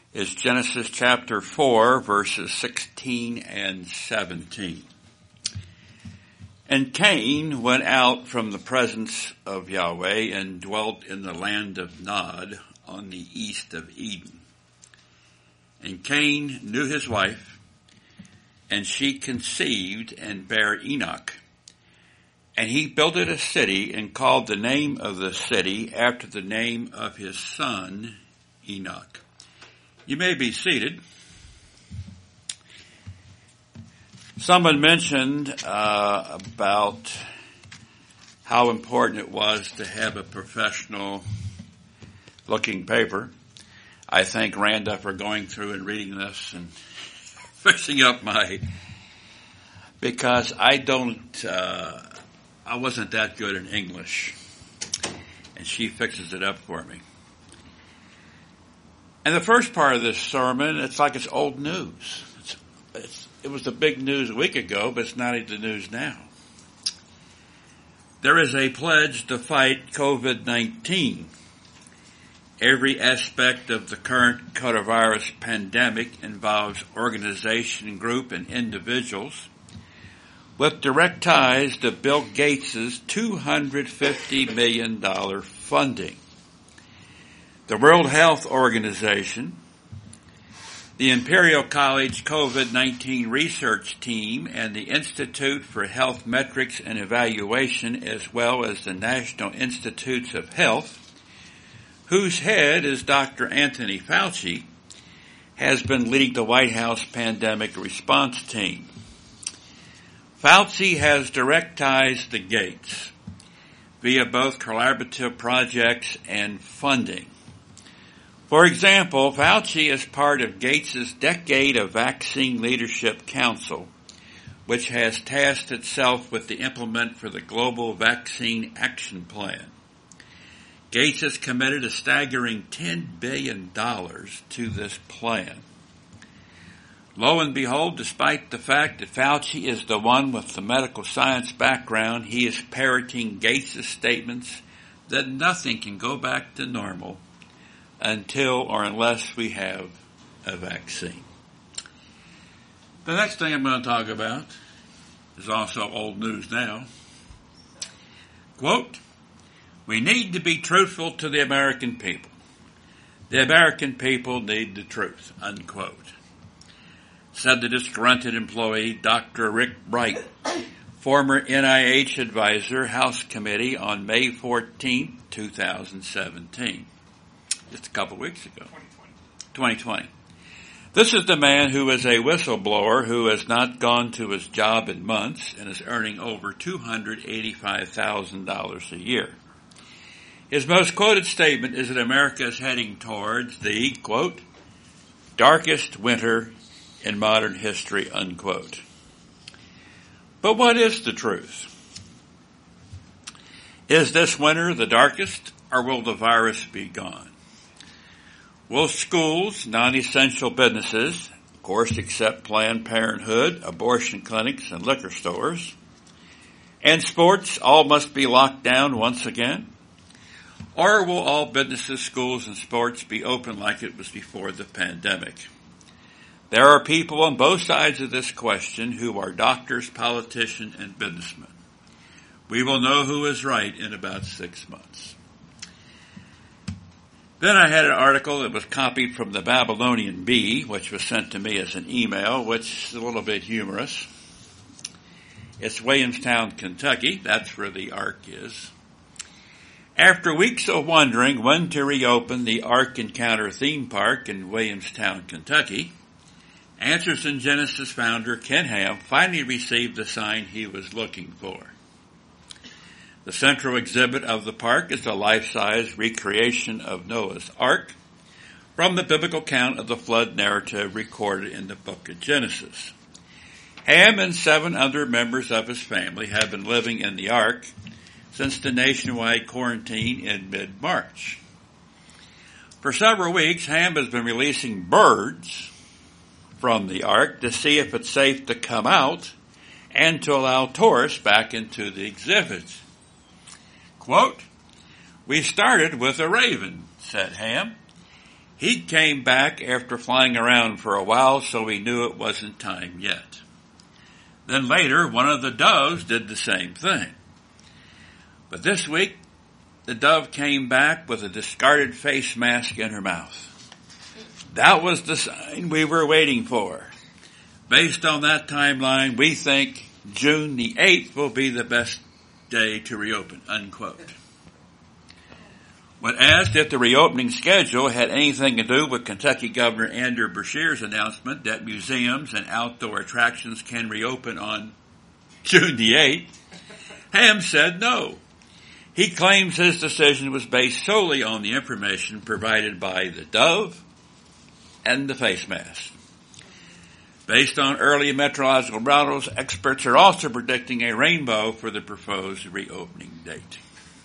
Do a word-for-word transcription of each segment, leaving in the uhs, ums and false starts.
is Genesis chapter four, verses sixteen and seventeen. And Cain went out from the presence of Yahweh and dwelt in the land of Nod on the east of Eden. And Cain knew his wife, and she conceived and bare Enoch. And he builded a city and called the name of the city after the name of his son Enoch. You may be seated. Someone mentioned uh, about how important it was to have a professional looking paper. I thank Randa for going through and reading this and fixing up my, because I don't, uh, I wasn't that good in English, and she fixes it up for me. And the first part of this sermon, it's like it's old news. It's, it's It was the big news a week ago, but it's not the news now. There is a pledge to fight covid nineteen. Every aspect of the current coronavirus pandemic involves organization, group, and individuals with direct ties to Bill Gates' two hundred fifty million dollars funding. The World Health Organization, the Imperial College covid nineteen Research Team, and the Institute for Health Metrics and Evaluation, as well as the National Institutes of Health, whose head is Doctor Anthony Fauci, has been leading the White House pandemic response team. Fauci has direct ties to Gates via both collaborative projects and funding. For example, Fauci is part of Gates' Decade of Vaccine Leadership Council, which has tasked itself with the implement for the Global Vaccine Action Plan. Gates has committed a staggering ten billion dollars to this plan. Lo and behold, despite the fact that Fauci is the one with the medical science background, he is parroting Gates' statements that nothing can go back to normal until or unless we have a vaccine. The next thing I'm going to talk about is also old news now. Quote, "We need to be truthful to the American people. The American people need the truth," unquote. Said the disgruntled employee, Doctor Rick Bright, former N I H advisor, House Committee, on May fourteenth, twenty seventeen. Just a couple weeks ago. twenty twenty. This is the man who is a whistleblower who has not gone to his job in months and is earning over two hundred eighty-five thousand dollars a year. His most quoted statement is that America is heading towards the, quote, darkest winter in modern history, unquote. But what is the truth? Is this winter the darkest, or will the virus be gone? Will schools, non-essential businesses, of course except Planned Parenthood, abortion clinics, and liquor stores, and sports all must be locked down once again? Or will all businesses, schools, and sports be open like it was before the pandemic? There are people on both sides of this question who are doctors, politicians, and businessmen. We will know who is right in about six months. Then I had an article that was copied from the Babylonian Bee, which was sent to me as an email, which is a little bit humorous. It's Williamstown, Kentucky. That's where the Ark is. After weeks of wondering when to reopen the Ark Encounter theme park in Williamstown, Kentucky, Answers in Genesis founder Ken Ham finally received the sign he was looking for. The central exhibit of the park is a life-size recreation of Noah's Ark from the biblical account of the flood narrative recorded in the book of Genesis. Ham and seven other members of his family have been living in the Ark since the nationwide quarantine in mid-March. For several weeks, Ham has been releasing birds from the Ark to see if it's safe to come out and to allow tourists back into the exhibit. Quote, "We started with a raven," said Ham. He came back after flying around for a while, so he knew it wasn't time yet. Then later, one of the doves did the same thing. But this week, the dove came back with a discarded face mask in her mouth. That was the sign we were waiting for. Based on that timeline, we think June the eighth will be the best day to reopen, unquote. When asked if the reopening schedule had anything to do with Kentucky Governor Andrew Beshear's announcement that museums and outdoor attractions can reopen on June the eighth, Ham said no. He claims his decision was based solely on the information provided by the dove and the face mask. Based on early meteorological models, experts are also predicting a rainbow for the proposed reopening date.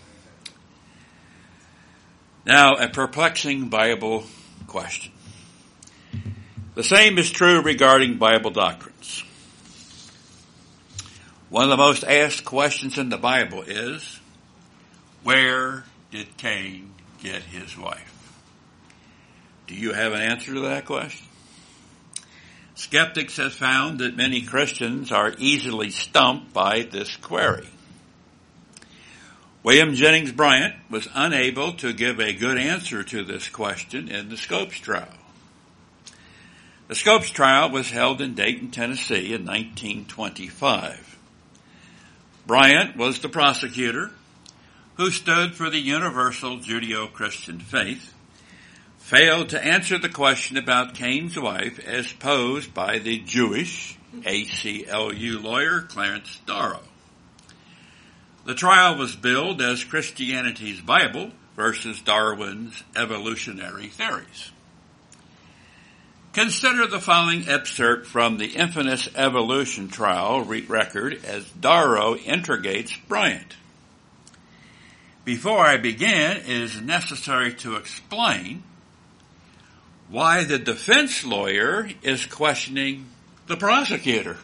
Now, a perplexing Bible question. The same is true regarding Bible doctrines. One of the most asked questions in the Bible is, where did Cain get his wife? Do you have an answer to that question? Skeptics have found that many Christians are easily stumped by this query. William Jennings Bryant was unable to give a good answer to this question in the Scopes trial. The Scopes trial was held in Dayton, Tennessee in nineteen twenty-five. Bryant was the prosecutor who stood for the universal Judeo-Christian faith, failed to answer the question about Cain's wife as posed by the Jewish A C L U lawyer Clarence Darrow. The trial was billed as Christianity's Bible versus Darwin's evolutionary theories. Consider the following excerpt from the infamous evolution trial record as Darrow interrogates Bryant. Before I begin, it is necessary to explain why the defense lawyer is questioning the prosecutor.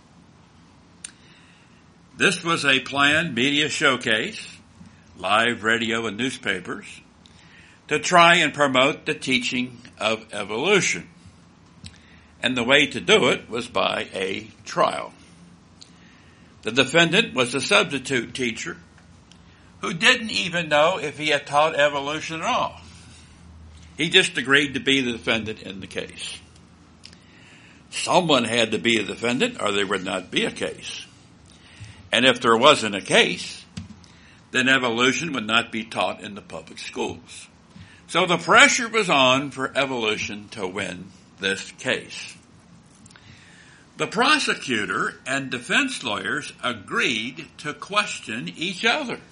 This was a planned media showcase, live radio and newspapers, to try and promote the teaching of evolution. And the way to do it was by a trial. The defendant was a substitute teacher who didn't even know if he had taught evolution at all. He just agreed to be the defendant in the case. Someone had to be a defendant or there would not be a case. And if there wasn't a case, then evolution would not be taught in the public schools. So the pressure was on for evolution to win this case. The prosecutor and defense lawyers agreed to question each other.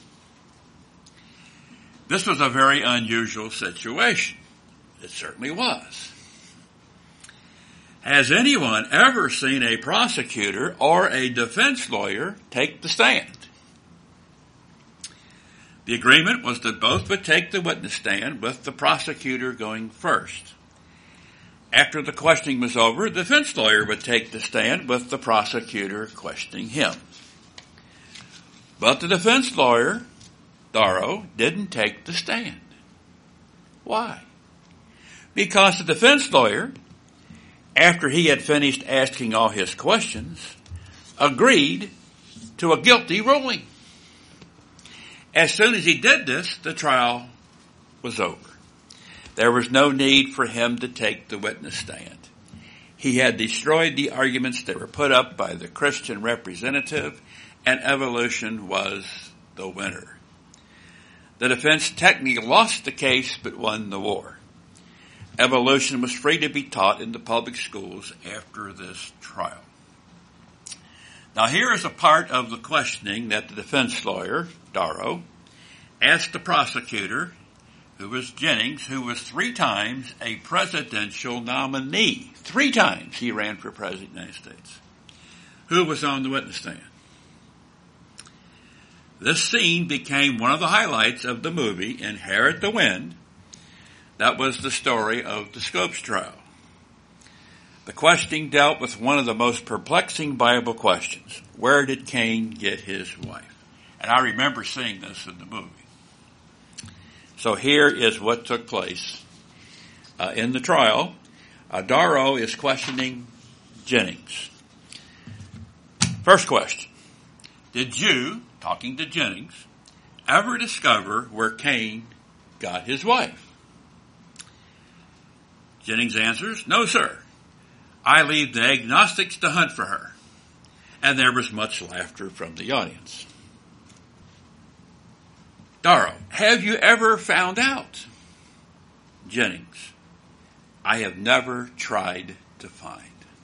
This was a very unusual situation. It certainly was. Has anyone ever seen a prosecutor or a defense lawyer take the stand? The agreement was that both would take the witness stand, with the prosecutor going first. After the questioning was over, the defense lawyer would take the stand, with the prosecutor questioning him. But the defense lawyer, Darrow, didn't take the stand. Why? Because the defense lawyer, after he had finished asking all his questions, agreed to a guilty ruling. As soon as he did this, the trial was over. There was no need for him to take the witness stand. He had destroyed the arguments that were put up by the Christian representative, and evolution was the winner. The defense technically lost the case but won the war. Evolution was free to be taught in the public schools after this trial. Now here is a part of the questioning that the defense lawyer, Darrow, asked the prosecutor, who was Jennings, who was three times a presidential nominee. Three times he ran for president of the United States. Who was on the witness stand? This scene became one of the highlights of the movie Inherit the Wind. That was the story of the Scopes trial. The questioning dealt with one of the most perplexing Bible questions. Where did Cain get his wife? And I remember seeing this in the movie. So here is what took place uh, in the trial, uh, Darrow is questioning Jennings. First question. Did you, talking to Jennings, ever discover where Cain got his wife? Jennings answers, no, sir. I leave the agnostics to hunt for her. And there was much laughter from the audience. Darrow, have you ever found out? Jennings, I have never tried to find.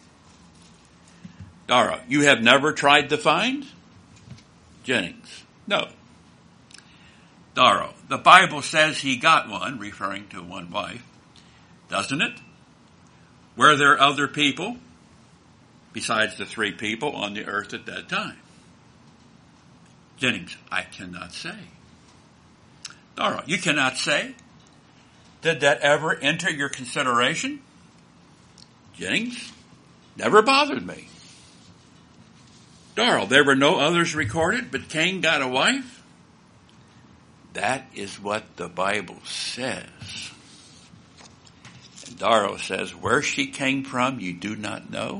Darrow, you have never tried to find? Jennings, no. Darrow, the Bible says he got one, referring to one wife, doesn't it? Were there other people besides the three people on the earth at that time? Jennings, I cannot say. Darrow, you cannot say? Did that ever enter your consideration? Jennings, never bothered me. Darrow, there were no others recorded, but Cain got a wife? That is what the Bible says. And Darrow says, where she came from, you do not know?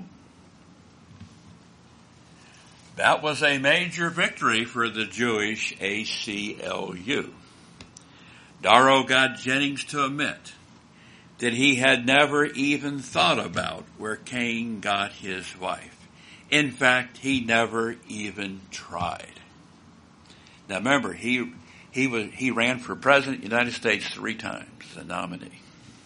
That was a major victory for the Jewish A C L U. Darrow got Jennings to admit that he had never even thought about where Cain got his wife. In fact, he never even tried. Now remember, he he was he ran for president of the United States three times, the nominee.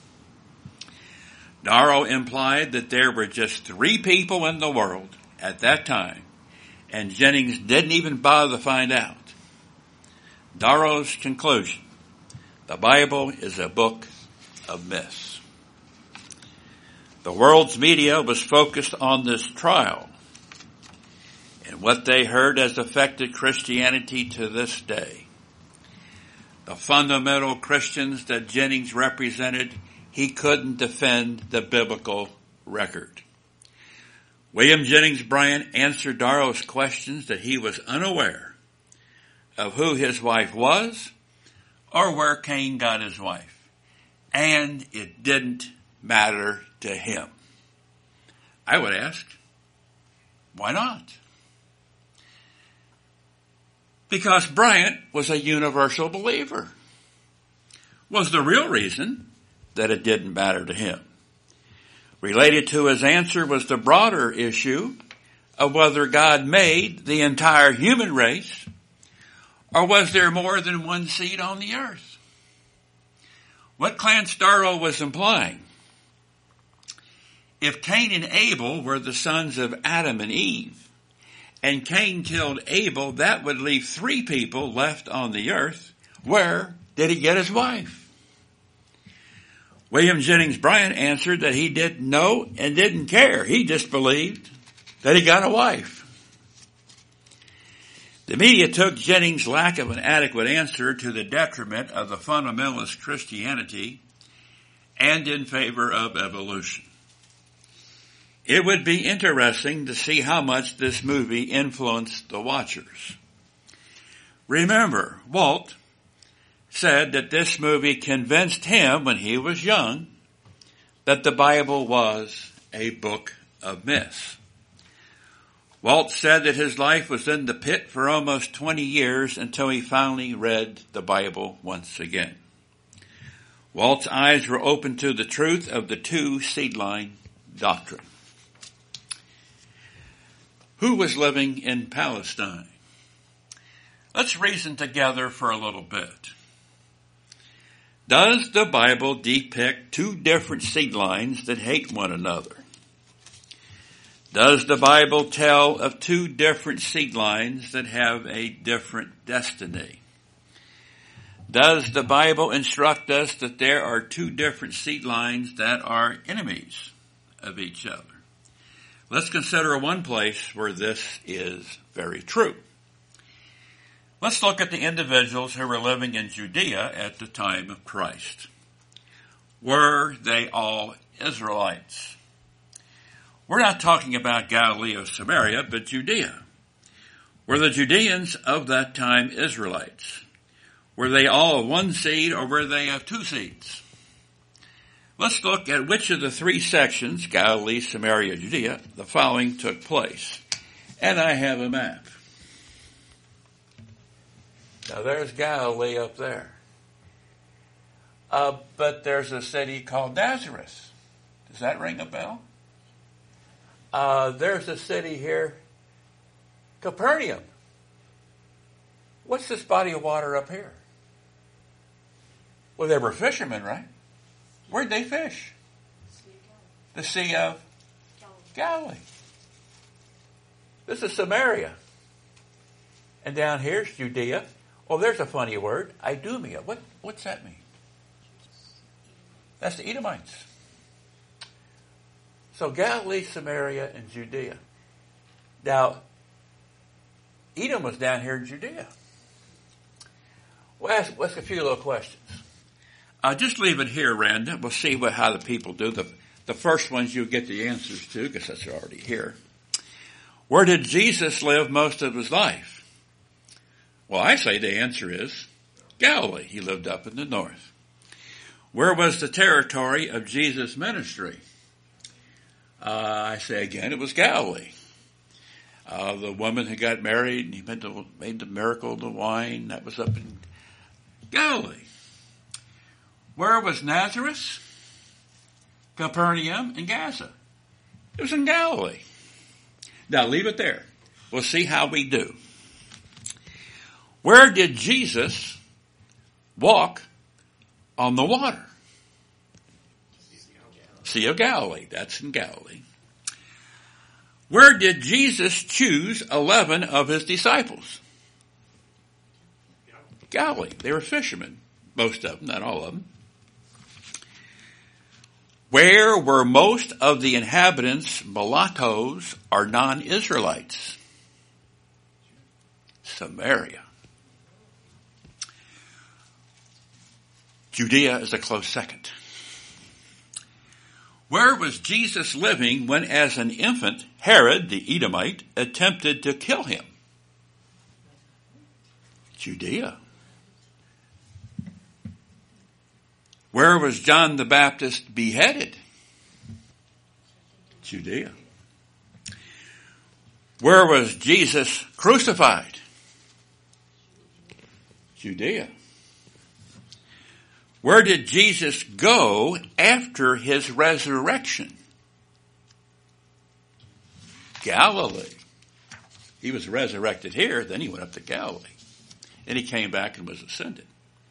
Darrow implied that there were just three people in the world at that time, and Jennings didn't even bother to find out. Darrow's conclusion: the Bible is a book of myths. The world's media was focused on this trial, and what they heard has affected Christianity to this day. The fundamental Christians that Jennings represented, he couldn't defend the biblical record. William Jennings Bryan answered Darrow's questions that he was unaware of who his wife was or where Cain got his wife. And it didn't matter to him. I would ask, why not? Because Bryant was a universal believer. Was the real reason that it didn't matter to him. Related to his answer was the broader issue of whether God made the entire human race, or was there more than one seed on the earth? What Clarence Darrow was implying: if Cain and Abel were the sons of Adam and Eve, and Cain killed Abel, that would leave three people left on the earth. Where did he get his wife? William Jennings Bryan answered that he didn't know and didn't care. He just believed that he got a wife. The media took Jennings' lack of an adequate answer to the detriment of the fundamentalist Christianity and in favor of evolution. It would be interesting to see how much this movie influenced the watchers. Remember, Walt said that this movie convinced him when he was young that the Bible was a book of myths. Walt said that his life was in the pit for almost twenty years until he finally read the Bible once again. Walt's eyes were open to the truth of the two seed line doctrine. Who was living in Palestine? Let's reason together for a little bit. Does the Bible depict two different seed lines that hate one another? Does the Bible tell of two different seed lines that have a different destiny? Does the Bible instruct us that there are two different seed lines that are enemies of each other? Let's consider one place where this is very true. Let's look at the individuals who were living in Judea at the time of Christ. Were they all Israelites? We're not talking about Galilee or Samaria, but Judea. Were the Judeans of that time Israelites? Were they all of one seed, or were they of two seeds? Let's look at which of the three sections, Galilee, Samaria, Judea, the following took place. And I have a map. Now there's Galilee up there. Uh, but there's a city called Nazareth. Does that ring a bell? Uh, there's a city here, Capernaum. What's this body of water up here? Well, they were fishermen, right? Where'd they fish? The Sea of Galilee. This is Samaria. And down here's Judea. Oh, there's a funny word, Idumea. What, what's that mean? That's the Edomites. So Galilee, Samaria, and Judea. Now, Edom was down here in Judea. We'll ask, we'll ask a few little questions. Uh, just leave it here, Randa. We'll see what, how the people do. The, the first ones you'll get the answers to, because that's already here. Where did Jesus live most of his life? Well, I say the answer is Galilee. He lived up in the north. Where was the territory of Jesus' ministry? Uh, I say again, it was Galilee. Uh, the woman who got married, and he made the, made the miracle of the wine, that was up in Galilee. Where was Nazareth, Capernaum, and Gaza? It was in Galilee. Now leave it there. We'll see how we do. Where did Jesus walk on the water? Sea of Galilee. That's in Galilee. Where did Jesus choose eleven of his disciples? Galilee. They were fishermen. Most of them, not all of them. Where were most of the inhabitants mulattoes or non-Israelites? Samaria. Judea is a close second. Where was Jesus living when, as an infant, Herod the Edomite attempted to kill him? Judea. Where was John the Baptist beheaded? Judea. Where was Jesus crucified? Judea. Where did Jesus go after his resurrection? Galilee. He was resurrected here, then he went up to Galilee. Then he came back and was ascended.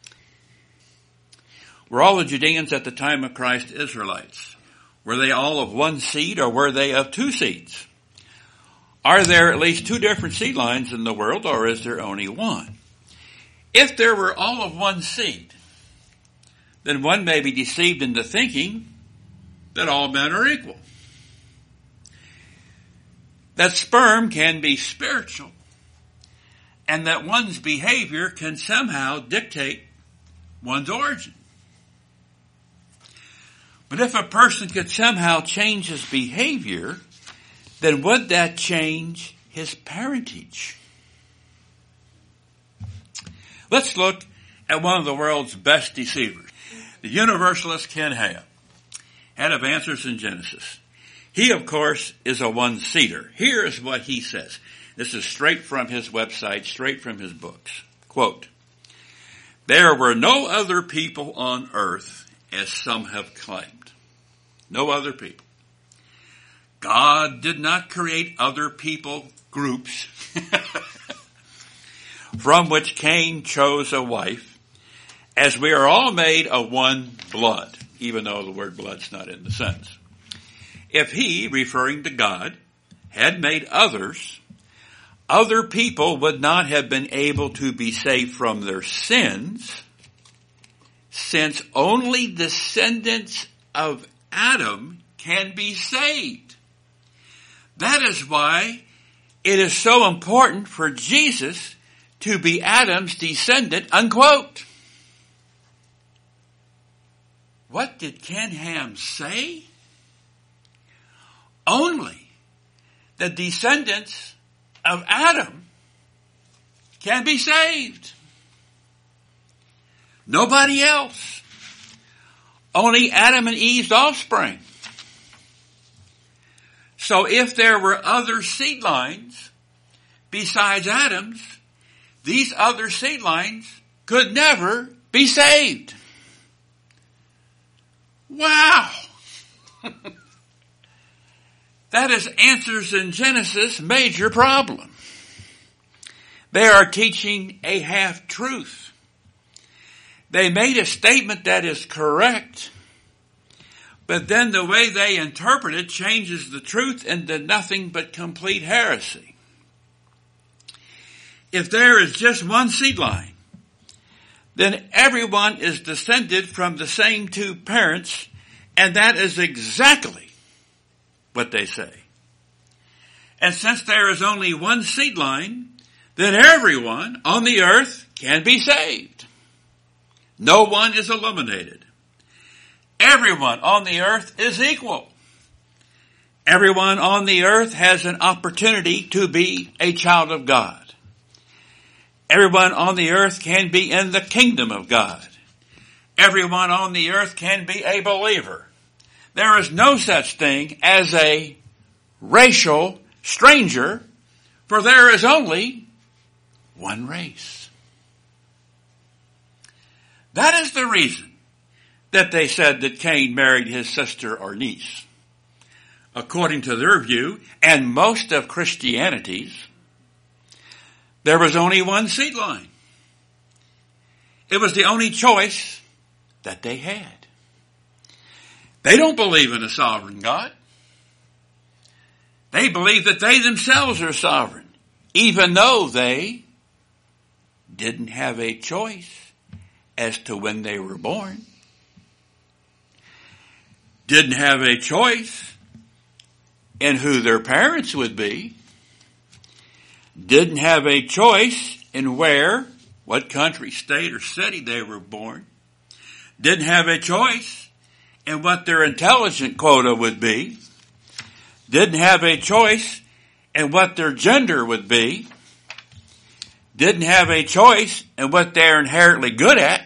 Were all the Judeans at the time of Christ Israelites? Were they all of one seed, or were they of two seeds? Are there at least two different seed lines in the world, or is there only one? If there were all of one seed, then one may be deceived into thinking that all men are equal. That sperm can be spiritual, and that one's behavior can somehow dictate one's origin. But if a person could somehow change his behavior, then would that change his parentage? Let's look at one of the world's best deceivers, the universalist Ken Ham, head of Answers in Genesis. He, of course, is a one-seater. Here is what he says. This is straight from his website, straight from his books. Quote, "There were no other people on earth, as some have claimed. No other people. God did not create other people groups from which Cain chose a wife, as we are all made of one blood," even though the word blood's not in the sentence. "If he," referring to God, "had made others, other people would not have been able to be saved from their sins, since only descendants of Adam can be saved. That is why it is so important for Jesus to be Adam's descendant," unquote. What did Ken Ham say? Only the descendants of Adam can be saved. Nobody else. only Adam and Eve's offspring. So if there were other seed lines besides Adam's, these other seed lines could never be saved. Wow! That is Answers in Genesis' major problem. They are teaching a half-truth. They made a statement that is correct, but then the way they interpret it changes the truth into nothing but complete heresy. If there is just one seed line, then everyone is descended from the same two parents, and that is exactly what they say. And since there is only one seed line, then everyone on the earth can be saved. No one is eliminated. Everyone on the earth is equal. Everyone on the earth has an opportunity to be a child of God. Everyone on the earth can be in the kingdom of God. Everyone on the earth can be a believer. There is no such thing as a racial stranger, for there is only one race. That is the reason that they said that Cain married his sister or niece. According to their view, and most of Christianity's, there was only one seed line. It was the only choice that they had. They don't believe in a sovereign God. They believe that they themselves are sovereign, even though they didn't have a choice as to when they were born. Didn't have a choice in who their parents would be. Didn't have a choice in where, what country, state, or city they were born. Didn't have a choice in what their intelligence quota would be. Didn't have a choice in what their gender would be. Didn't have a choice in what they're inherently good at.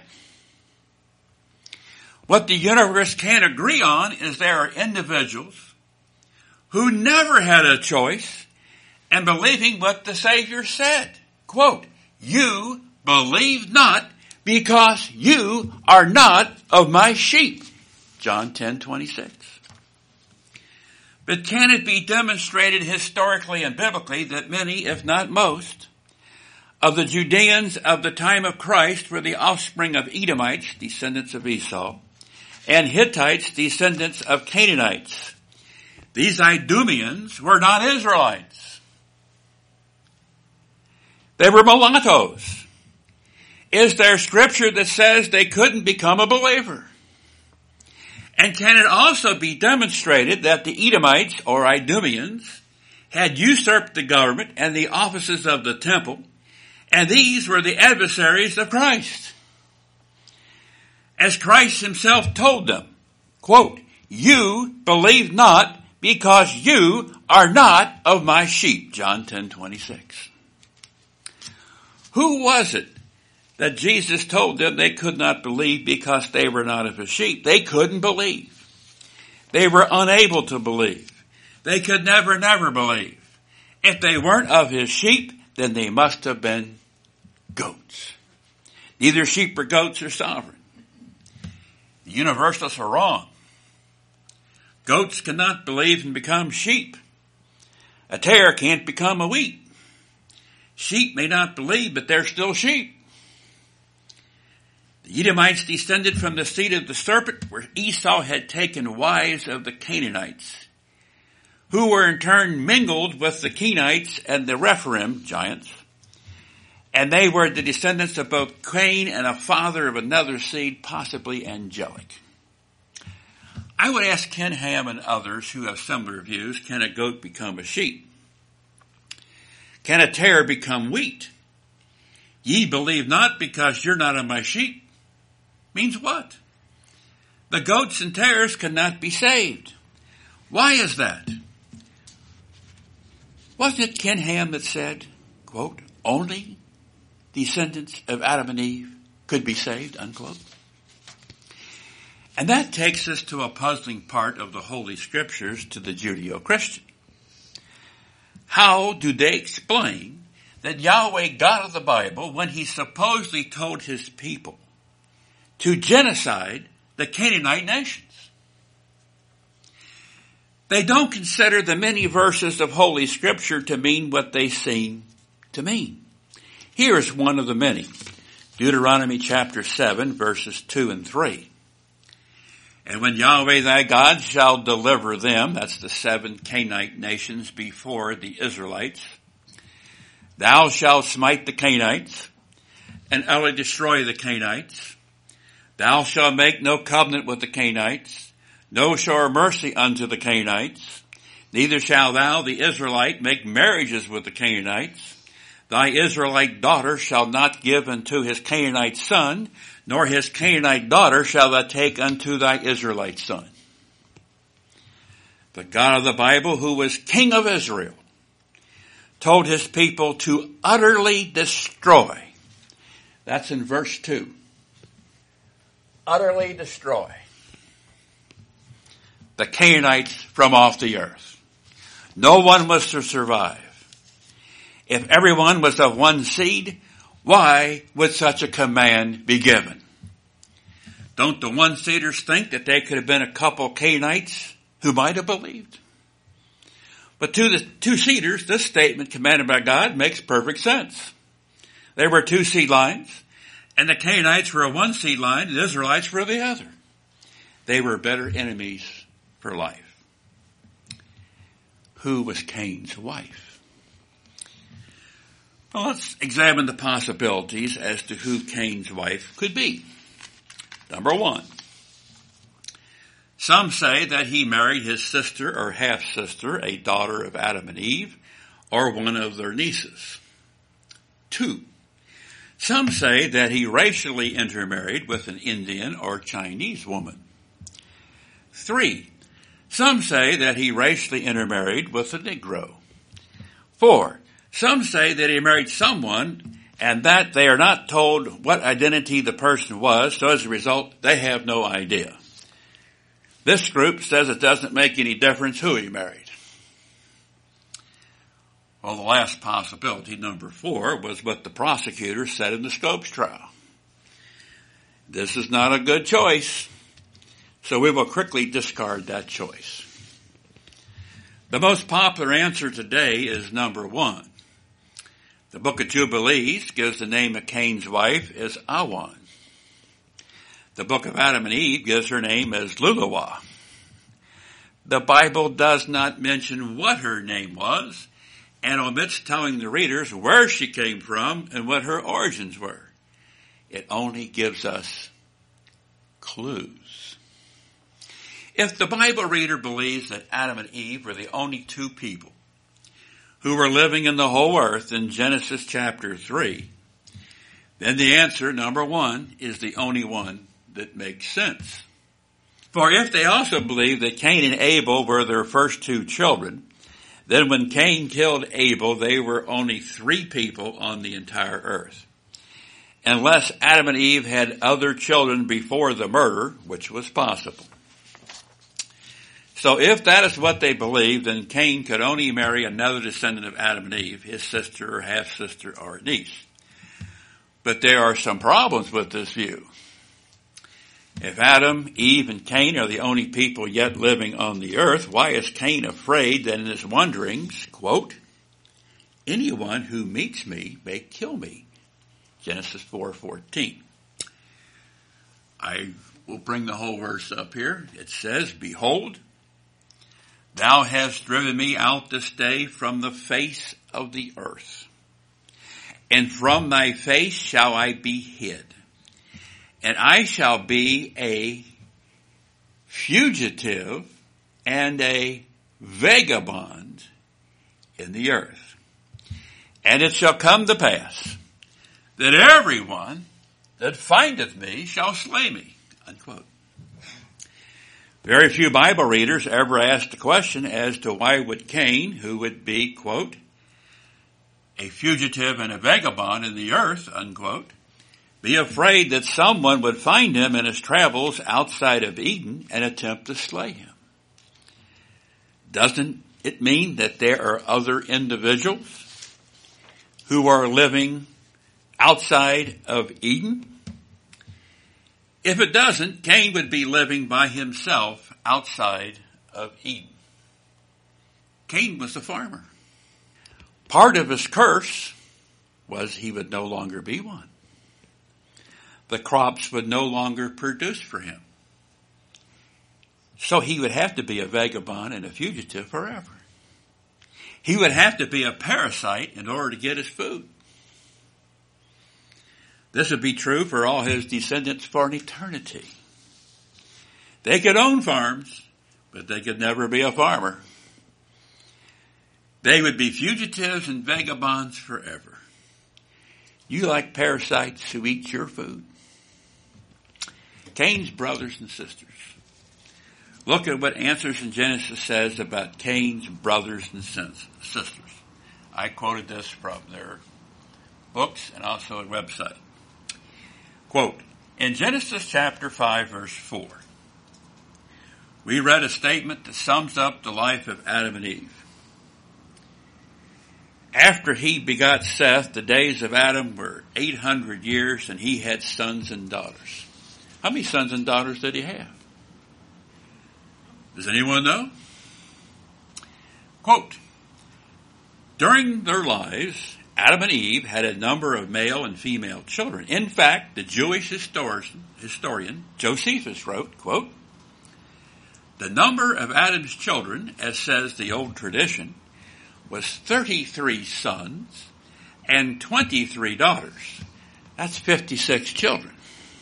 What the universe can agree on is there are individuals who never had a choice and believing what the Savior said. Quote, you believe not because you are not of my sheep. John ten twenty-six. But can it be demonstrated historically and biblically that many, if not most, of the Judeans of the time of Christ were the offspring of Edomites, descendants of Esau, and Hittites, descendants of Canaanites? These Idumeans were not Israelites. They were mulattoes. Is there scripture that says they couldn't become a believer? And can it also be demonstrated that the Edomites or Idumeans had usurped the government and the offices of the temple, and these were the adversaries of Christ? As Christ himself told them, quote, you believe not because you are not of my sheep. John ten twenty-six. Who was it that Jesus told them they could not believe because they were not of his sheep? They couldn't believe. They were unable to believe. They could never, never believe. If they weren't of his sheep, then they must have been goats. Neither sheep or goats are sovereign. The universalists are wrong. Goats cannot believe and become sheep. A tare can't become a wheat. Sheep may not believe, but they're still sheep. The Edomites descended from the seed of the serpent, where Esau had taken wives of the Canaanites, who were in turn mingled with the Kenites and the Rephaim giants. And they were the descendants of both Cain and a father of another seed, possibly angelic. I would ask Ken Ham and others who have similar views, can a goat become a sheep? Can a tare become wheat? Ye believe not because you're not of my sheep. Means what? The goats and tares cannot be saved. Why is that? Wasn't it Ken Ham that said, quote, only descendants of Adam and Eve could be saved, unquote? And that takes us to a puzzling part of the Holy Scriptures to the Judeo-Christian. How do they explain that Yahweh, God of the Bible, when he supposedly told his people to genocide the Canaanite nations? They don't consider the many verses of Holy Scripture to mean what they seem to mean. Here's one of the many. Deuteronomy chapter seven, verses two and three. And when Yahweh thy God shall deliver them, that's the seven Canaanite nations before the Israelites, thou shalt smite the Canaanites, and utterly destroy the Canaanites. Thou shalt make no covenant with the Canaanites, no show mercy unto the Canaanites, neither shalt thou, the Israelite, make marriages with the Canaanites. Thy Israelite daughter shall not give unto his Canaanite son, nor his Canaanite daughter shall thou take unto thy Israelite son. The God of the Bible, who was King of Israel, told his people to utterly destroy. That's in verse two. Utterly destroy the Canaanites from off the earth. No one was to survive. If everyone was of one seed, why would such a command be given? Don't the one-seeders think that they could have been a couple Canaanites who might have believed? But to the two-seeders, this statement commanded by God makes perfect sense. There were two seed lines, and the Canaanites were a one seed line, and the Israelites were the other. They were better enemies for life. Who was Cain's wife? Well, let's examine the possibilities as to who Cain's wife could be. Number one, some say that he married his sister or half-sister, a daughter of Adam and Eve, or one of their nieces. Two, some say that he racially intermarried with an Indian or Chinese woman. Three, some say that he racially intermarried with a Negro. Four, some say that he married someone and that they are not told what identity the person was, so as a result, they have no idea. This group says it doesn't make any difference who he married. Well, the last possibility, number four, was what the prosecutor said in the Scopes trial. This is not a good choice, so we will quickly discard that choice. The most popular answer today is number one. The book of Jubilees gives the name of Cain's wife as Awan. The book of Adam and Eve gives her name as Luluwa. The Bible does not mention what her name was and omits telling the readers where she came from and what her origins were. It only gives us clues. If the Bible reader believes that Adam and Eve were the only two people who were living in the whole earth in Genesis chapter three, then the answer, number one, is the only one that makes sense. For if they also believe that Cain and Abel were their first two children, then when Cain killed Abel, they were only three people on the entire earth. Unless Adam and Eve had other children before the murder, which was possible. So if that is what they believe, then Cain could only marry another descendant of Adam and Eve, his sister or half-sister or niece. But there are some problems with this view. If Adam, Eve, and Cain are the only people yet living on the earth, why is Cain afraid that in his wanderings, quote, anyone who meets me may kill me? Genesis four fourteen. I will bring the whole verse up here. It says, behold, thou hast driven me out this day from the face of the earth, and from thy face shall I be hid, and I shall be a fugitive and a vagabond in the earth. And it shall come to pass that everyone that findeth me shall slay me. Unquote. Very few Bible readers ever asked the question as to why would Cain, who would be, quote, a fugitive and a vagabond in the earth, unquote, be afraid that someone would find him in his travels outside of Eden and attempt to slay him. Doesn't it mean that there are other individuals who are living outside of Eden? If it doesn't, Cain would be living by himself outside of Eden. Cain was a farmer. Part of his curse was he would no longer be one. The crops would no longer produce for him. So he would have to be a vagabond and a fugitive forever. He would have to be a parasite in order to get his food. This would be true for all his descendants for an eternity. They could own farms, but they could never be a farmer. They would be fugitives and vagabonds forever. You like parasites who eat your food? Cain's brothers and sisters. Look at what Answers in Genesis says about Cain's brothers and sisters. I quoted this from their books and also a website. Quote, in Genesis chapter five, verse four, we read a statement that sums up the life of Adam and Eve. After he begot Seth, the days of Adam were eight hundred years, and he had sons and daughters. How many sons and daughters did he have? Does anyone know? Quote, during their lives, Adam and Eve had a number of male and female children. In fact, the Jewish historian, historian Josephus wrote, quote, the number of Adam's children, as says the old tradition, was thirty-three sons and twenty-three daughters. That's fifty-six children.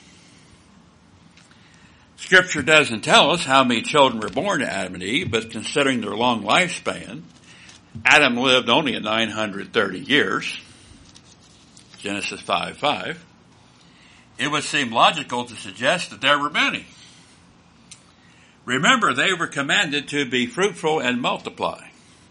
Scripture doesn't tell us how many children were born to Adam and Eve, but considering their long lifespan, Adam lived only nine hundred thirty years, Genesis five five. It would seem logical to suggest that there were many. Remember, they were commanded to be fruitful and multiply.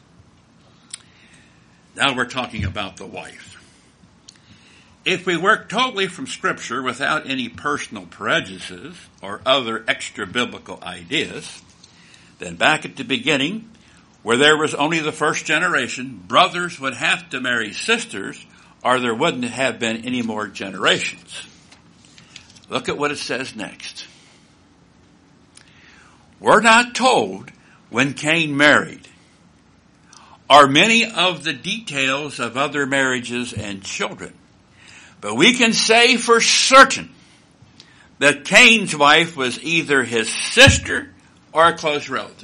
Now we're talking about the wife. If we work totally from Scripture without any personal prejudices or other extra-biblical ideas, then back at the beginning, where there was only the first generation, brothers would have to marry sisters, or there wouldn't have been any more generations. Look at what it says next. We're not told when Cain married, or many of the details of other marriages and children, but we can say for certain that Cain's wife was either his sister or a close relative.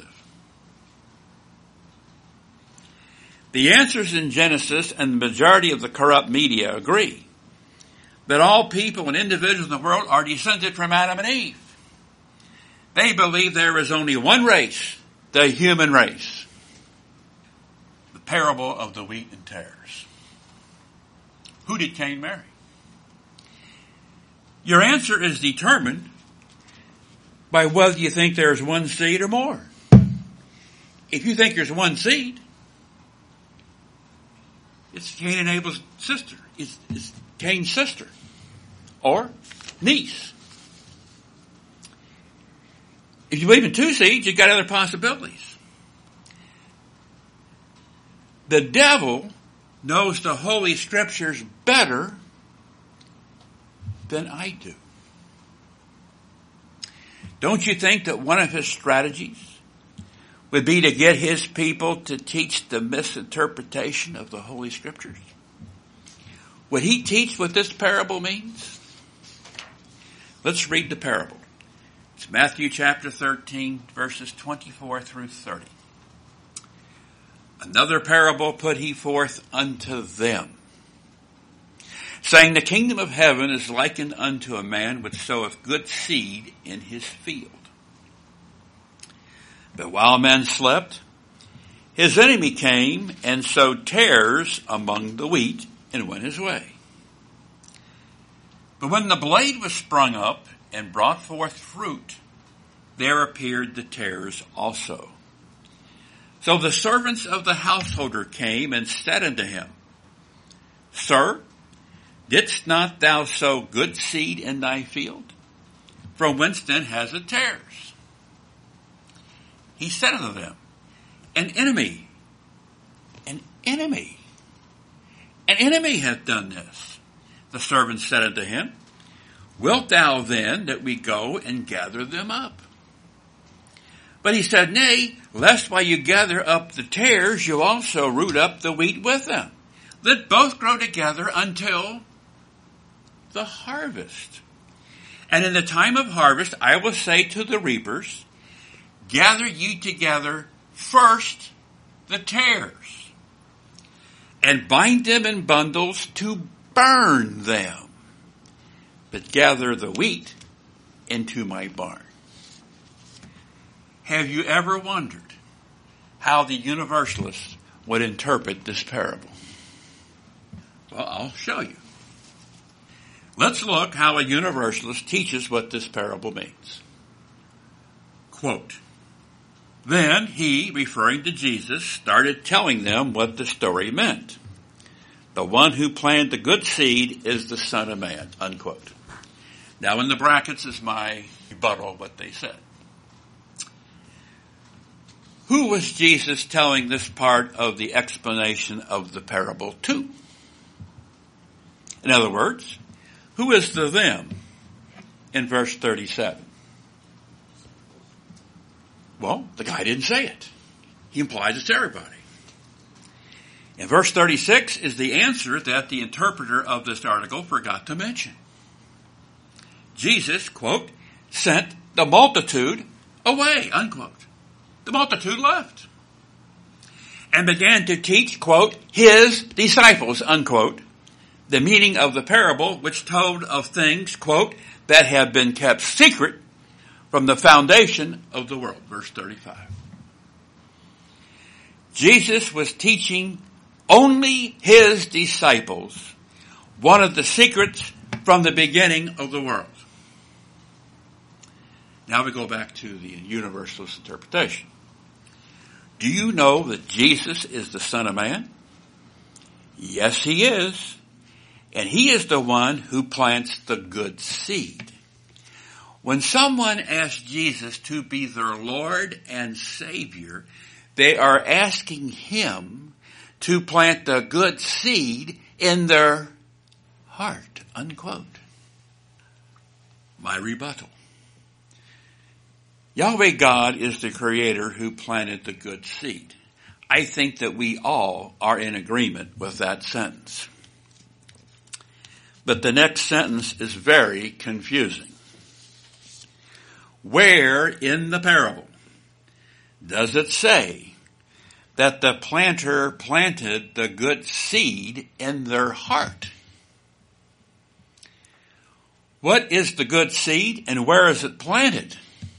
The Answers in Genesis and the majority of the corrupt media agree that all people and individuals in the world are descended from Adam and Eve. They believe there is only one race, the human race. The parable of the wheat and tares. Who did Cain marry? Your answer is determined by whether you think there's one seed or more. If you think there's one seed, it's Cain and Abel's sister. It's, it's Cain's sister or niece. If you believe in two seeds, you've got other possibilities. The devil knows the Holy Scriptures better than I do. Don't you think that one of his strategies would be to get his people to teach the misinterpretation of the Holy Scriptures? Would he teach what this parable means? Let's read the parable. It's Matthew chapter thirteen, verses twenty-four through thirty. Another parable put he forth unto them, saying, the kingdom of heaven is likened unto a man which soweth good seed in his field. But while men slept, his enemy came and sowed tares among the wheat and went his way. But when the blade was sprung up and brought forth fruit, there appeared the tares also. So the servants of the householder came and said unto him, Sir, Didst not thou sow good seed in thy field? From whence then has it tares? He said unto them, An enemy, an enemy, an enemy hath done this. The servant said unto him, Wilt thou then that we go and gather them up? But he said, Nay, lest while you gather up the tares, you also root up the wheat with them. Let both grow together until the harvest. And in the time of harvest, I will say to the reapers, Gather ye together first the tares, and bind them in bundles to burn them, but gather the wheat into my barn. Have you ever wondered how the universalists would interpret this parable? Well, I'll show you. Let's look how a universalist teaches what this parable means. Quote, Then he, referring to Jesus, started telling them what the story meant. The one who planted the good seed is the Son of Man, unquote. Now in the brackets is my rebuttal of what they said. Who was Jesus telling this part of the explanation of the parable to? In other words, who is the them in verse thirty-seven? Well, the guy didn't say it. He implies it's everybody. In verse thirty-six is the answer that the interpreter of this article forgot to mention. Jesus, quote, sent the multitude away, unquote. The multitude left and began to teach, quote, his disciples, unquote, the meaning of the parable, which told of things, quote, that have been kept secret from the foundation of the world. Verse thirty-five. Jesus was teaching only his disciples one of the secrets from the beginning of the world. Now we go back to the universalist interpretation. Do you know that Jesus is the Son of Man? Yes, he is. And he is the one who plants the good seed. When someone asks Jesus to be their Lord and Savior, they are asking him to plant the good seed in their heart, unquote. My rebuttal. Yahweh God is the creator who planted the good seed. I think that we all are in agreement with that sentence. But the next sentence is very confusing. Where in the parable does it say that the planter planted the good seed in their heart? What is the good seed and where is it planted?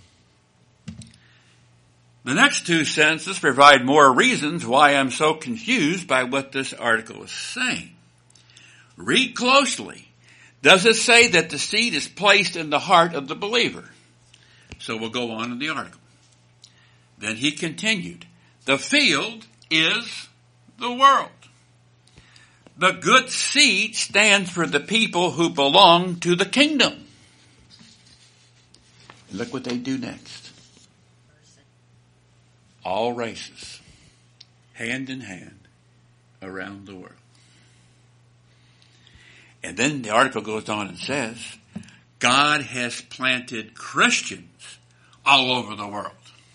The next two sentences provide more reasons why I'm so confused by what this article is saying. Read closely. Does it say that the seed is placed in the heart of the believer? So we'll go on in the article. Then he continued, the field is the world. The good seed stands for the people who belong to the kingdom. Look what they do next. All races, hand in hand, around the world. And then the article goes on and says, God has planted Christians all over the world.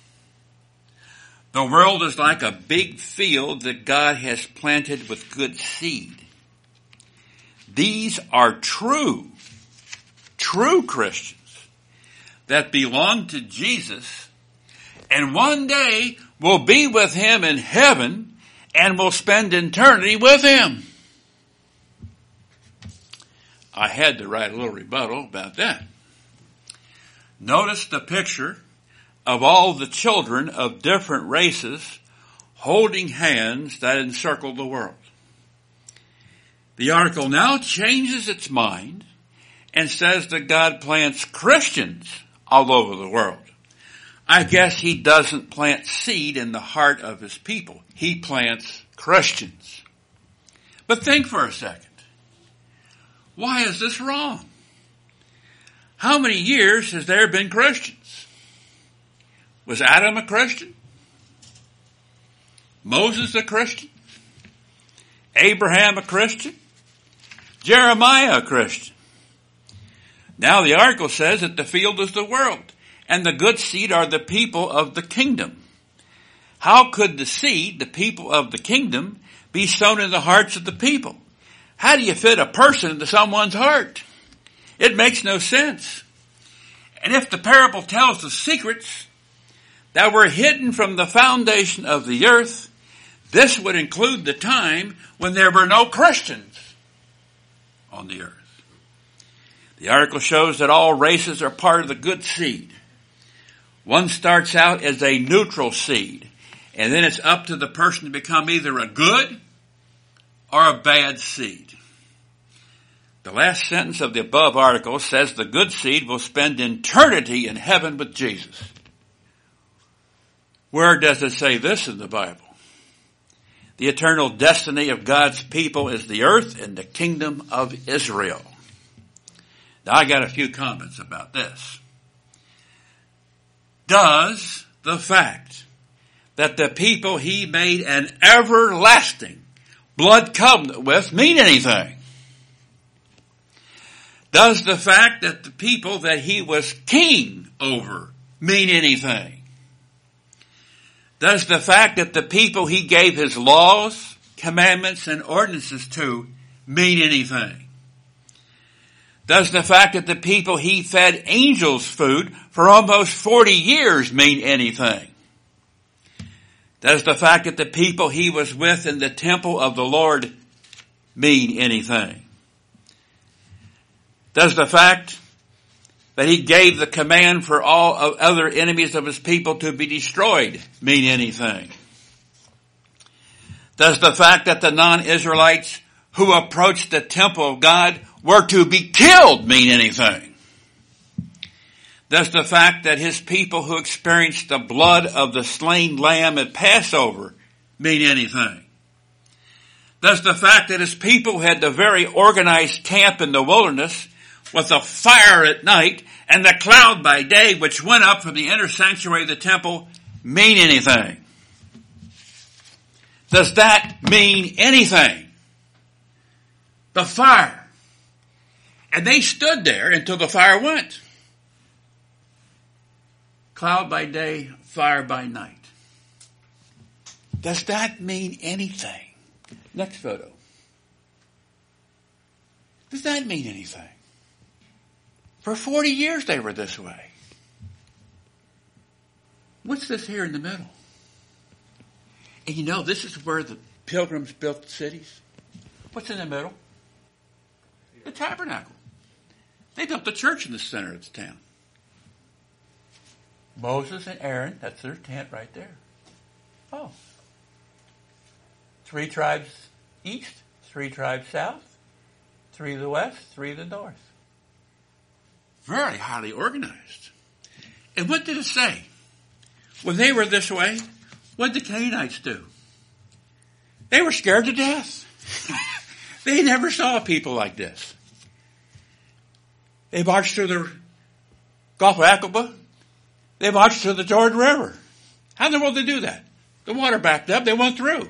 The world is like a big field that God has planted with good seed. These are true, true Christians that belong to Jesus and one day will be with him in heaven and will spend eternity with him. I had to write a little rebuttal about that. Notice the picture of all the children of different races holding hands that encircle the world. The article now changes its mind and says that God plants Christians all over the world. I guess he doesn't plant seed in the heart of his people. He plants Christians. But think for a second. Why is this wrong? How many years has there been Christians? Was Adam a Christian? Moses a Christian? Abraham a Christian? Jeremiah a Christian? Now the article says that the field is the world, and the good seed are the people of the kingdom. How could the seed, the people of the kingdom, be sown in the hearts of the people? How do you fit a person into someone's heart? It makes no sense. And if the parable tells the secrets that were hidden from the foundation of the earth, this would include the time when there were no Christians on the earth. The article shows that all races are part of the good seed. One starts out as a neutral seed, and then it's up to the person to become either a good or a bad seed. The last sentence of the above article says the good seed will spend eternity in heaven with Jesus. Where does it say this in the Bible? The eternal destiny of God's people is the earth and the kingdom of Israel. Now I got a few comments about this. Does the fact that the people he made an everlasting blood covenant with mean anything? Does the fact that the people that he was king over mean anything? Does the fact that the people he gave his laws, commandments, and ordinances to mean anything? Does the fact that the people he fed angels food for almost forty years mean anything? Does the fact that the people he was with in the temple of the Lord mean anything? Does the fact that he gave the command for all of other enemies of his people to be destroyed mean anything? Does the fact that the non-Israelites who approached the temple of God were to be killed mean anything? Does the fact that his people who experienced the blood of the slain lamb at Passover mean anything? Does the fact that his people had the very organized camp in the wilderness with a fire at night and the cloud by day which went up from the inner sanctuary of the temple mean anything? Does that mean anything? The fire. And they stood there until the fire went. Cloud by day, fire by night. Does that mean anything? Next photo. Does that mean anything? For forty years they were this way. What's this here in the middle? And you know, this is where the pilgrims built the cities. What's in the middle? The tabernacle. They built the church in the center of the town. Moses and Aaron, that's their tent right there. Oh. Three tribes east, three tribes south, three to the west, three to the north. Very highly organized. And what did it say? When they were this way, what did the Canaanites do? They were scared to death. They never saw people like this. They marched through the Gulf of Aqaba. They marched through the Jordan River. How in the world did they do that? The water backed up. They went through.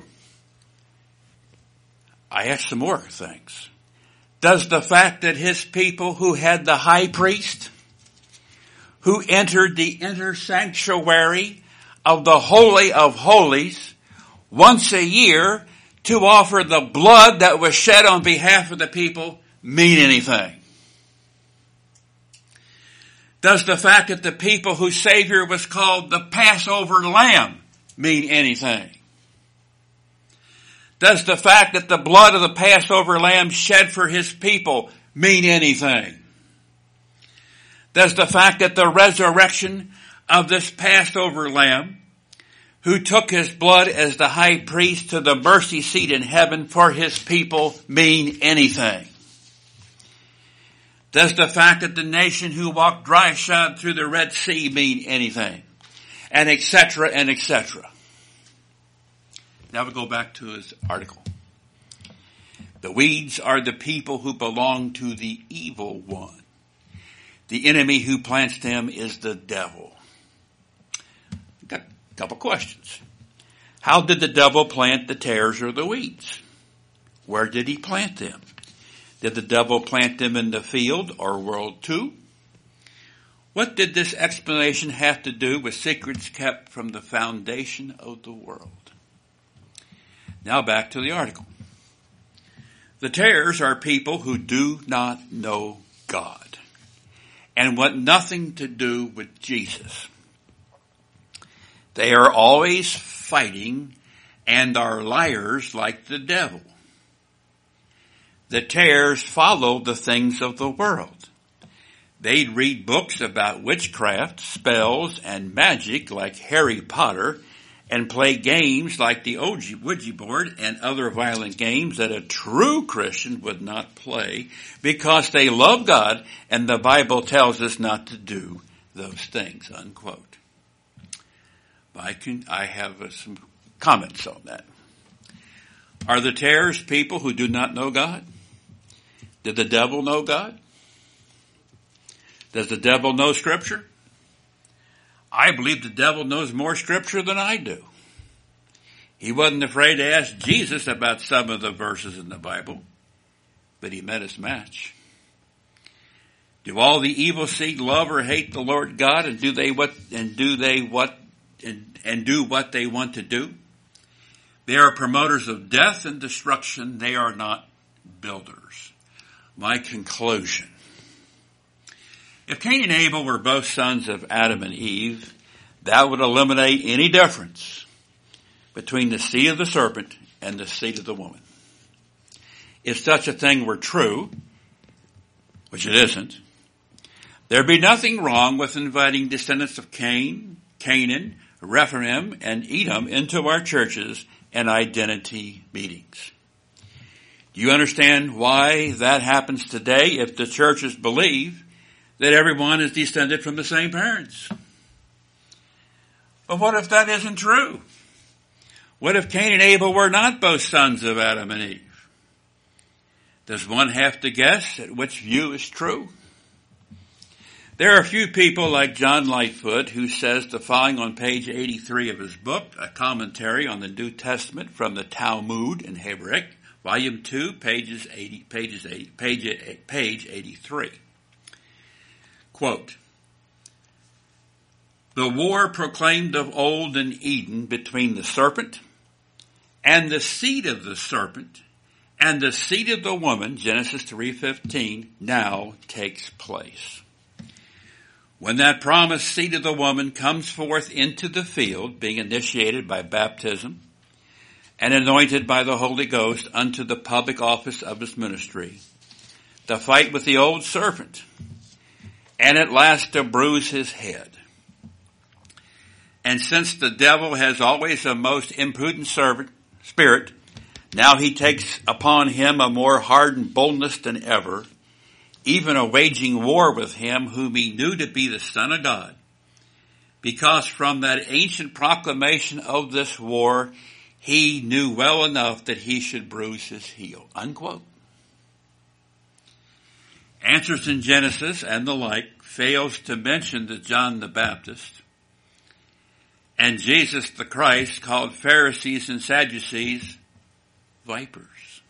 I asked some more things. Does the fact that his people who had the high priest, who entered the inner sanctuary of the Holy of Holies once a year to offer the blood that was shed on behalf of the people mean anything? Does the fact that the people whose Savior was called the Passover Lamb mean anything? Does the fact that the blood of the Passover Lamb shed for his people mean anything? Does the fact that the resurrection of this Passover Lamb, who took his blood as the high priest to the mercy seat in heaven for his people, mean anything? Does the fact that the nation who walked dry-shod through the Red Sea mean anything? And et cetera, and et cetera. Now we go back to his article. The weeds are the people who belong to the evil one. The enemy who plants them is the devil. Got a couple questions. How did the devil plant the tares or the weeds? Where did he plant them? Did the devil plant them in the field or world too? What did this explanation have to do with secrets kept from the foundation of the world? Now back to the article. The tares are people who do not know God and want nothing to do with Jesus. They are always fighting and are liars like the devil. The tares follow the things of the world. They read books about witchcraft, spells, and magic like Harry Potter, and play games like the Ouija board and other violent games that a true Christian would not play because they love God and the Bible tells us not to do those things, unquote. I can, I have uh, some comments on that. Are the tares people who do not know God? Did the devil know God? Does the devil know Scripture? I believe the devil knows more Scripture than I do. He wasn't afraid to ask Jesus about some of the verses in the Bible, but he met his match. Do all the evil seed love or hate the Lord God, and do they what and do they what and, and do what they want to do? They are promoters of death and destruction. They are not builders. My conclusion. If Cain and Abel were both sons of Adam and Eve, that would eliminate any difference between the seed of the serpent and the seed of the woman. If such a thing were true, which it isn't, there'd be nothing wrong with inviting descendants of Cain, Canaan, Rephaim, and Edom into our churches and identity meetings. Do you understand why that happens today if the churches believe that everyone is descended from the same parents? But what if that isn't true? What if Cain and Abel were not both sons of Adam and Eve? Does one have to guess at which view is true? There are a few people like John Lightfoot who says the following on page eighty-three of his book, a commentary on the New Testament from the Talmud in Hebraic, volume two, pages eighty, pages eighty, page, page eighty-three. Quote, the war proclaimed of old in Eden between the serpent and the seed of the serpent and the seed of the woman, Genesis three fifteen, now takes place. When that promised seed of the woman comes forth into the field, being initiated by baptism and anointed by the Holy Ghost unto the public office of his ministry, the fight with the old serpent, and at last to bruise his head. And since the devil has always a most imprudent servant, spirit, now he takes upon him a more hardened boldness than ever, even a waging war with him whom he knew to be the Son of God, because from that ancient proclamation of this war, he knew well enough that he should bruise his heel. Unquote. Answers in Genesis and the like fails to mention that John the Baptist and Jesus the Christ called Pharisees and Sadducees vipers.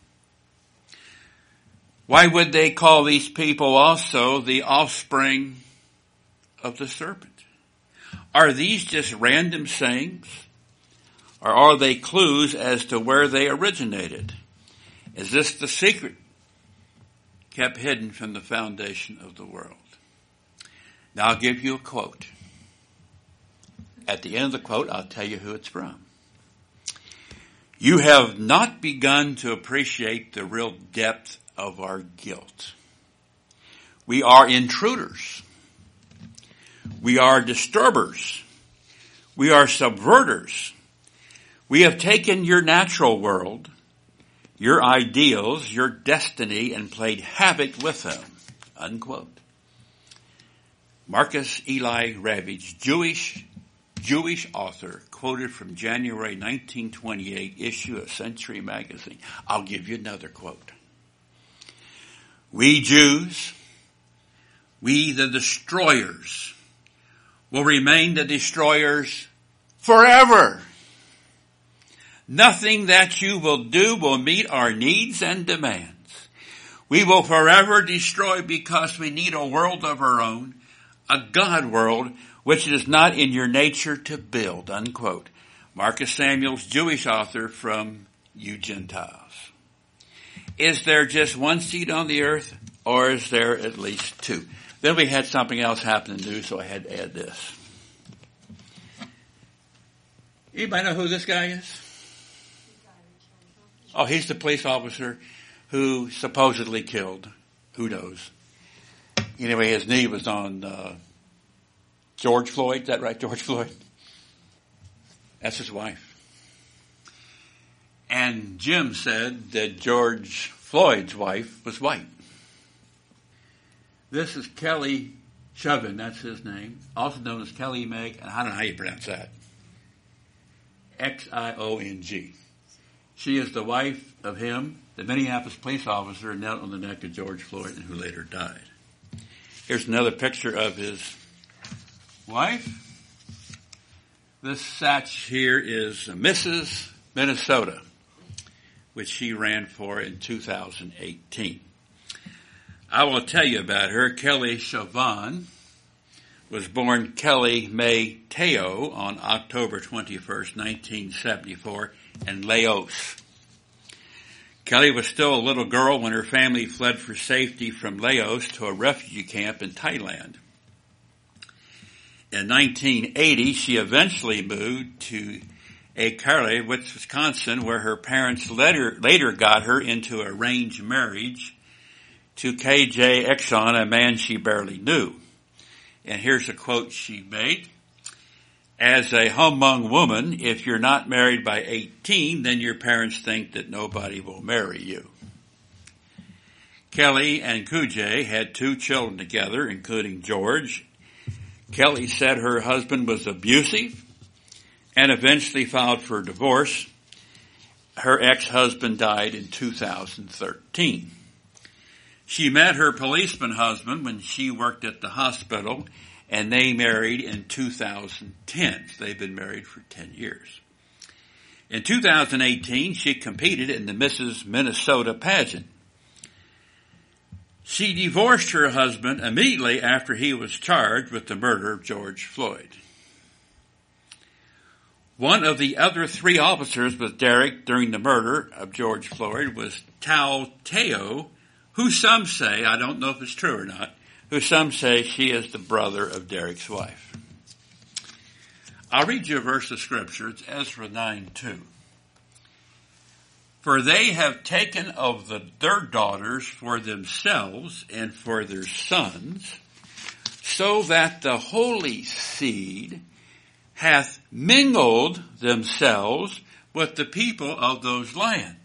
Why would they call these people also the offspring of the serpent? Are these just random sayings? Or are they clues as to where they originated? Is this the secret kept hidden from the foundation of the world? Now I'll give you a quote. At the end of the quote, I'll tell you who it's from. You have not begun to appreciate the real depth of our guilt. We are intruders. We are disturbers. We are subverters. We have taken your natural world, your ideals, your destiny, and played havoc with them. Unquote. Marcus Eli Ravage, Jewish Jewish author, quoted from January nineteen twenty-eight issue of Century Magazine. I'll give you another quote. We Jews, we the destroyers, will remain the destroyers forever. Nothing that you will do will meet our needs and demands. We will forever destroy because we need a world of our own, a God world, which it is not in your nature to build, unquote. Marcus Samuel's Jewish author from You Gentiles. Is there just one seed on the earth, or is there at least two? Then we had something else happen in the news, so I had to add this. Anybody know who this guy is? Oh, he's the police officer who supposedly killed. Who knows? Anyway, his knee was on uh, George Floyd. Is that right, George Floyd? That's his wife. And Jim said that George Floyd's wife was white. This is Kelly Chauvin, that's his name, also known as Kelly Meg, and I don't know how you pronounce that. X I O N G. She is the wife of him, the Minneapolis police officer who knelt on the neck of George Floyd and who later died. Here's another picture of his wife. This satch here is Missus Minnesota, which she ran for in two thousand eighteen. I will tell you about her. Kelly Chauvin was born Kelly May Teo on October twenty-first, nineteen seventy-four in Laos. Kelly was still a little girl when her family fled for safety from Laos to a refugee camp in Thailand. In nineteen eighty, she eventually moved to Ekarle, Wisconsin, where her parents later, later got her into arranged marriage to K J Exxon, a man she barely knew. And here's a quote she made. As a humong woman, if you're not married by eighteen, then your parents think that nobody will marry you. Kelly and Kujay had two children together, including George. Kelly said her husband was abusive and eventually filed for divorce. Her ex-husband died in two thousand thirteen. She met her policeman husband when she worked at the hospital, and they married in two thousand ten. They've been married for ten years. In two thousand eighteen, she competed in the Missus Minnesota pageant. She divorced her husband immediately after he was charged with the murder of George Floyd. One of the other three officers with Derek during the murder of George Floyd was Tao Teo, who some say, I don't know if it's true or not, who some say she is the brother of Derek's wife. I'll read you a verse of scripture. It's Ezra nine two. For they have taken of the, their daughters for themselves and for their sons, so that the holy seed hath mingled themselves with the people of those lands.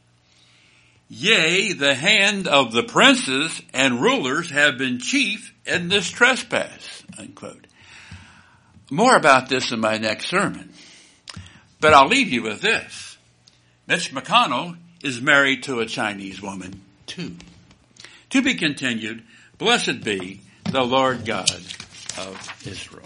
Yea, the hand of the princes and rulers have been chief in this trespass, unquote. More about this in my next sermon. But I'll leave you with this. Mitch McConnell is married to a Chinese woman, too. To be continued, blessed be the Lord God of Israel.